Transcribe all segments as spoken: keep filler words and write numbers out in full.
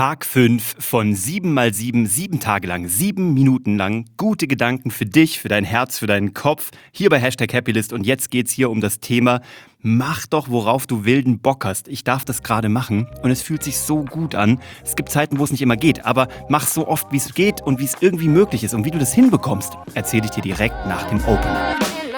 Tag fünf von sieben mal sieben, sieben Tage lang, sieben Minuten lang. Gute Gedanken für dich, für dein Herz, für deinen Kopf. Hier bei Hashtag Happylist. Und jetzt geht's hier um das Thema: Mach doch, worauf du wilden Bock hast. Ich darf das gerade machen und es fühlt sich so gut an. Es gibt Zeiten, wo es nicht immer geht, aber mach so oft, wie es geht und wie es irgendwie möglich ist. Und wie du das hinbekommst, erzähle ich dir direkt nach dem Opener.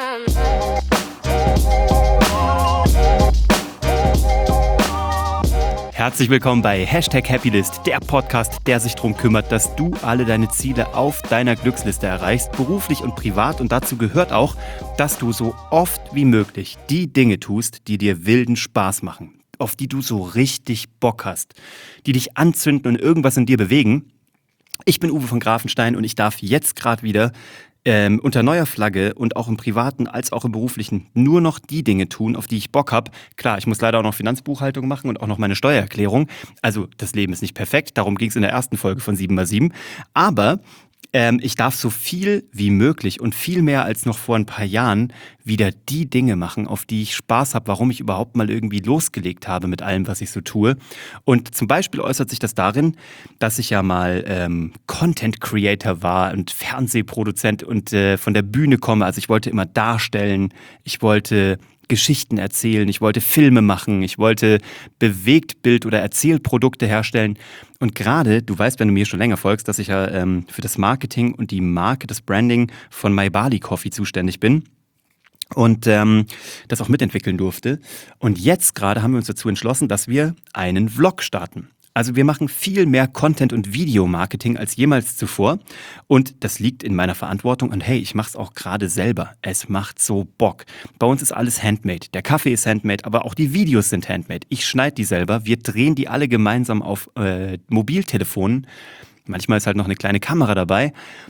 Herzlich willkommen bei Hashtag Happylist, der Podcast, der sich darum kümmert, dass du alle deine Ziele auf deiner Glücksliste erreichst, beruflich und privat. Und dazu gehört auch, dass du so oft wie möglich die Dinge tust, die dir wilden Spaß machen, auf die du so richtig Bock hast, die dich anzünden und irgendwas in dir bewegen. Ich bin Uwe von Grafenstein und ich darf jetzt gerade wieder Ähm, unter neuer Flagge und auch im Privaten als auch im Beruflichen nur noch die Dinge tun, auf die ich Bock habe. Klar, ich muss leider auch noch Finanzbuchhaltung machen und auch noch meine Steuererklärung. Also das Leben ist nicht perfekt, darum ging es in der ersten Folge von sieben mal sieben. Aber ähm, ich darf so viel wie möglich und viel mehr als noch vor ein paar Jahren wieder die Dinge machen, auf die ich Spaß habe, warum ich überhaupt mal irgendwie losgelegt habe mit allem, was ich so tue. Und zum Beispiel äußert sich das darin, dass ich ja mal ähm, Content Creator war und Fernsehproduzent und äh, von der Bühne komme. Also ich wollte immer darstellen, ich wollte Geschichten erzählen, ich wollte Filme machen, ich wollte Bewegtbild- oder Erzählprodukte herstellen. Und gerade, du weißt, wenn du mir schon länger folgst, dass ich ja ähm, für das Marketing und die Marke, das Branding von My Bali Coffee zuständig bin und ähm, das auch mitentwickeln durfte. Und jetzt gerade haben wir uns dazu entschlossen, dass wir einen Vlog starten. Also wir machen viel mehr Content- und Videomarketing als jemals zuvor und das liegt in meiner Verantwortung und hey, ich mache es auch gerade selber. Es macht so Bock. Bei uns ist alles handmade. Der Kaffee ist handmade, aber auch die Videos sind handmade. Ich schneide die selber. Wir drehen die alle gemeinsam auf äh, Mobiltelefonen. Manchmal ist halt noch eine kleine Kamera dabei,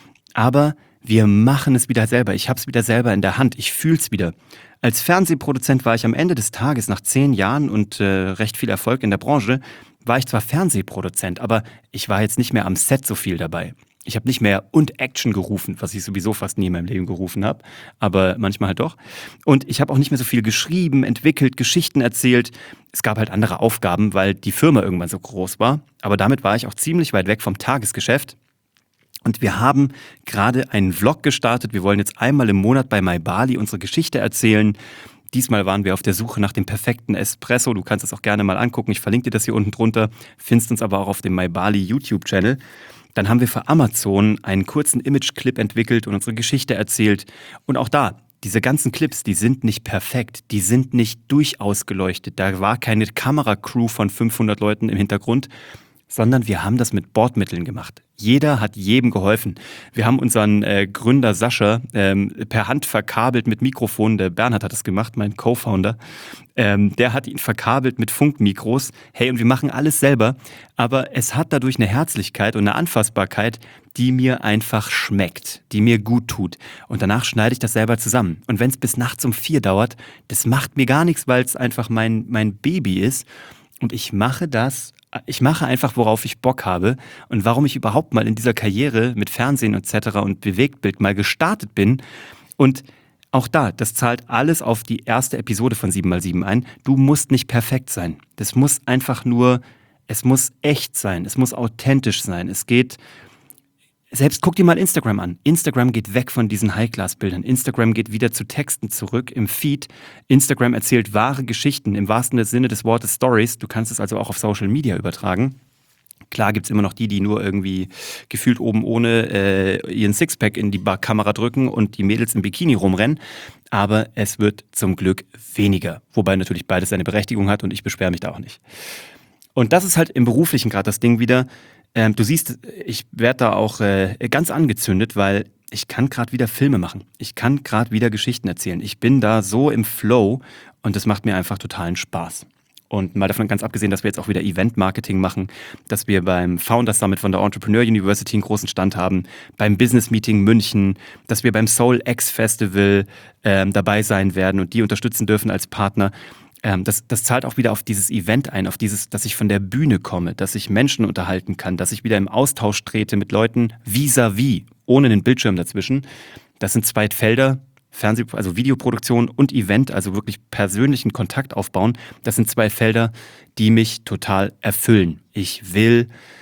aber wir machen es wieder selber. Ich habe es wieder selber in der Hand. Ich fühle es wieder. Als Fernsehproduzent war ich am Ende des Tages nach zehn Jahren und äh, recht viel Erfolg in der Branche, war ich zwar Fernsehproduzent, aber ich war jetzt nicht mehr am Set so viel dabei. Ich habe nicht mehr und Action gerufen, was ich sowieso fast nie in meinem Leben gerufen habe, aber manchmal halt doch. Und ich habe auch nicht mehr so viel geschrieben, entwickelt, Geschichten erzählt. Es gab halt andere Aufgaben, weil die Firma irgendwann so groß war. Aber damit war ich auch ziemlich weit weg vom Tagesgeschäft. Und wir haben gerade einen Vlog gestartet. Wir wollen jetzt einmal im Monat bei My Bali unsere Geschichte erzählen. Diesmal waren wir auf der Suche nach dem perfekten Espresso. Du kannst es auch gerne mal angucken. Ich verlinke dir das hier unten drunter. Findest uns aber auch auf dem My Bali YouTube-Channel. Dann haben wir für Amazon einen kurzen Image-Clip entwickelt und unsere Geschichte erzählt. Und auch da, diese ganzen Clips, die sind nicht perfekt. Die sind nicht durchausgeleuchtet. Da war keine Kameracrew von fünfhundert Leuten im Hintergrund, sondern wir haben das mit Bordmitteln gemacht. Jeder hat jedem geholfen. Wir haben unseren äh, Gründer Sascha ähm, per Hand verkabelt mit Mikrofonen. Der Bernhard hat das gemacht, mein Co-Founder. Ähm, der hat ihn verkabelt mit Funkmikros. Hey, und wir machen alles selber. Aber es hat dadurch eine Herzlichkeit und eine Anfassbarkeit, die mir einfach schmeckt, die mir gut tut. Und danach schneide ich das selber zusammen. Und wenn es bis nachts um vier dauert, das macht mir gar nichts, weil es einfach mein, mein Baby ist. Und ich mache das Ich mache einfach, worauf ich Bock habe und warum ich überhaupt mal in dieser Karriere mit Fernsehen et cetera und Bewegtbild mal gestartet bin. Und auch da, das zahlt alles auf die erste Episode von sieben mal sieben ein. Du musst nicht perfekt sein. Das muss einfach nur, es muss echt sein, es muss authentisch sein. Es geht, selbst guck dir mal Instagram an. Instagram geht weg von diesen High-Class-Bildern. Instagram geht wieder zu Texten zurück im Feed. Instagram erzählt wahre Geschichten im wahrsten Sinne des Wortes Stories. Du kannst es also auch auf Social Media übertragen. Klar gibt's immer noch die, die nur irgendwie gefühlt oben ohne äh, ihren Sixpack in die Kamera drücken und die Mädels im Bikini rumrennen. Aber es wird zum Glück weniger. Wobei natürlich beides seine Berechtigung hat und ich beschwere mich da auch nicht. Und das ist halt im Beruflichen gerade das Ding wieder. Ähm, du siehst, ich werde da auch äh, ganz angezündet, weil ich kann gerade wieder Filme machen. Ich kann gerade wieder Geschichten erzählen. Ich bin da so im Flow und das macht mir einfach totalen Spaß. Und mal davon ganz abgesehen, dass wir jetzt auch wieder Event-Marketing machen, dass wir beim Founders Summit von der Entrepreneur University einen großen Stand haben, beim Business Meeting München, dass wir beim Soul X Festival ähm, dabei sein werden und die unterstützen dürfen als Partner. Das, das zahlt auch wieder auf dieses Event ein, auf dieses, dass ich von der Bühne komme, dass ich Menschen unterhalten kann, dass ich wieder im Austausch trete mit Leuten vis-à-vis, ohne einen Bildschirm dazwischen. Das sind zwei Felder, Fernseh-, also Videoproduktion und Event, also wirklich persönlichen Kontakt aufbauen. Das sind zwei Felder, die mich total erfüllen. Ich will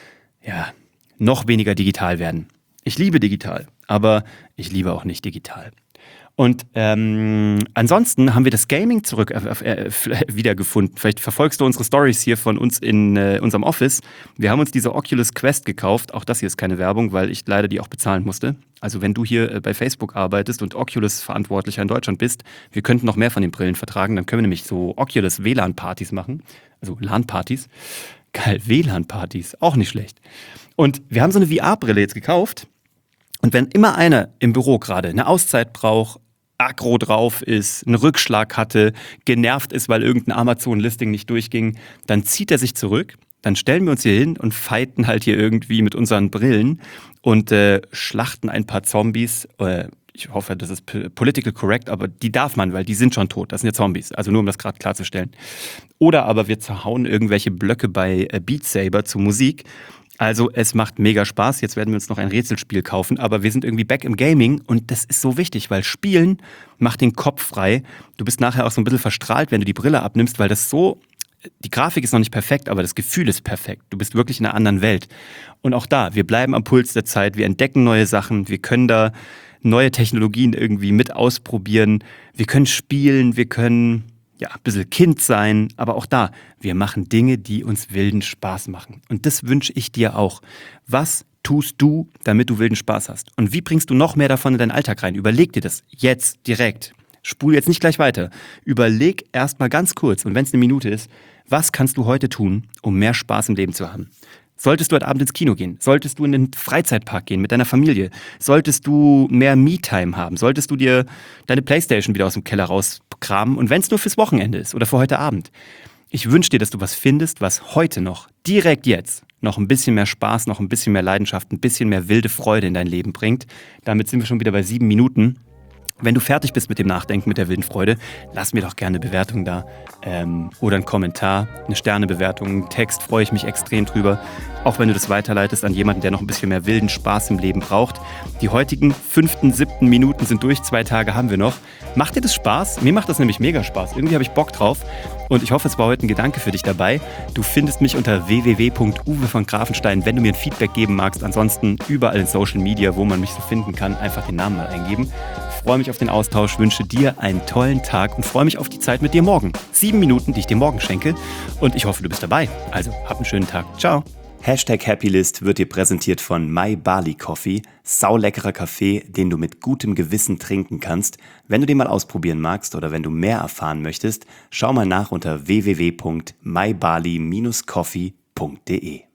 ja, noch weniger digital werden. Ich liebe digital, aber ich liebe auch nicht digital. Und ähm, ansonsten haben wir das Gaming zurück äh, äh, wiedergefunden. Vielleicht verfolgst du unsere Stories hier von uns in äh, unserem Office. Wir haben uns diese Oculus Quest gekauft. Auch das hier ist keine Werbung, weil ich leider die auch bezahlen musste. Also wenn du hier äh, bei Facebook arbeitest und Oculus-Verantwortlicher in Deutschland bist, wir könnten noch mehr von den Brillen vertragen. Dann können wir nämlich so Oculus-W L A N-Partys machen. Also LAN-Partys. Geil, W L A N-Partys. Auch nicht schlecht. Und wir haben so eine V R-Brille jetzt gekauft. Und wenn immer einer im Büro gerade eine Auszeit braucht, aggro drauf ist, einen Rückschlag hatte, genervt ist, weil irgendein Amazon-Listing nicht durchging, dann zieht er sich zurück, dann stellen wir uns hier hin und fighten halt hier irgendwie mit unseren Brillen und äh, schlachten ein paar Zombies. Äh, ich hoffe, das ist political correct, aber die darf man, weil die sind schon tot. Das sind ja Zombies, also nur um das gerade klarzustellen. Oder aber wir zerhauen irgendwelche Blöcke bei äh, Beat Saber zu Musik. Also es macht mega Spaß, jetzt werden wir uns noch ein Rätselspiel kaufen, aber wir sind irgendwie back im Gaming und das ist so wichtig, weil Spielen macht den Kopf frei. Du bist nachher auch so ein bisschen verstrahlt, wenn du die Brille abnimmst, weil das so, die Grafik ist noch nicht perfekt, aber das Gefühl ist perfekt. Du bist wirklich in einer anderen Welt. Und auch da, wir bleiben am Puls der Zeit, wir entdecken neue Sachen, wir können da neue Technologien irgendwie mit ausprobieren, wir können spielen, wir können ja, ein bisschen Kind sein, aber auch da, wir machen Dinge, die uns wilden Spaß machen. Und das wünsche ich dir auch. Was tust du, damit du wilden Spaß hast? Und wie bringst du noch mehr davon in deinen Alltag rein? Überleg dir das jetzt direkt. Spul jetzt nicht gleich weiter. Überleg erst mal ganz kurz, und wenn es eine Minute ist, was kannst du heute tun, um mehr Spaß im Leben zu haben? Solltest du heute Abend ins Kino gehen? Solltest du in den Freizeitpark gehen mit deiner Familie? Solltest du mehr Me-Time haben? Solltest du dir deine Playstation wieder aus dem Keller rauskramen? Und wenn es nur fürs Wochenende ist oder für heute Abend. Ich wünsche dir, dass du was findest, was heute noch, direkt jetzt, noch ein bisschen mehr Spaß, noch ein bisschen mehr Leidenschaft, ein bisschen mehr wilde Freude in dein Leben bringt. Damit sind wir schon wieder bei sieben Minuten. Wenn du fertig bist mit dem Nachdenken, mit der wilden Freude, lass mir doch gerne eine Bewertung da ähm, oder einen Kommentar, eine Sternebewertung, einen Text, freue ich mich extrem drüber. Auch wenn du das weiterleitest an jemanden, der noch ein bisschen mehr wilden Spaß im Leben braucht. Die heutigen fünften, siebten Minuten sind durch, zwei Tage haben wir noch. Macht dir das Spaß? Mir macht das nämlich mega Spaß. Irgendwie habe ich Bock drauf und ich hoffe, es war heute ein Gedanke für dich dabei. Du findest mich unter w w w punkt uwe von grafenstein, wenn du mir ein Feedback geben magst. Ansonsten überall in Social Media, wo man mich so finden kann, einfach den Namen mal eingeben. Ich freue mich auf den Austausch, wünsche dir einen tollen Tag und freue mich auf die Zeit mit dir morgen. Sieben Minuten, die ich dir morgen schenke und ich hoffe, du bist dabei. Also, hab einen schönen Tag. Ciao. Hashtag Happylist wird dir präsentiert von My Barley Coffee, sauleckerer Kaffee, den du mit gutem Gewissen trinken kannst. Wenn du den mal ausprobieren magst oder wenn du mehr erfahren möchtest, schau mal nach unter w w w punkt my barley dash coffee punkt d e.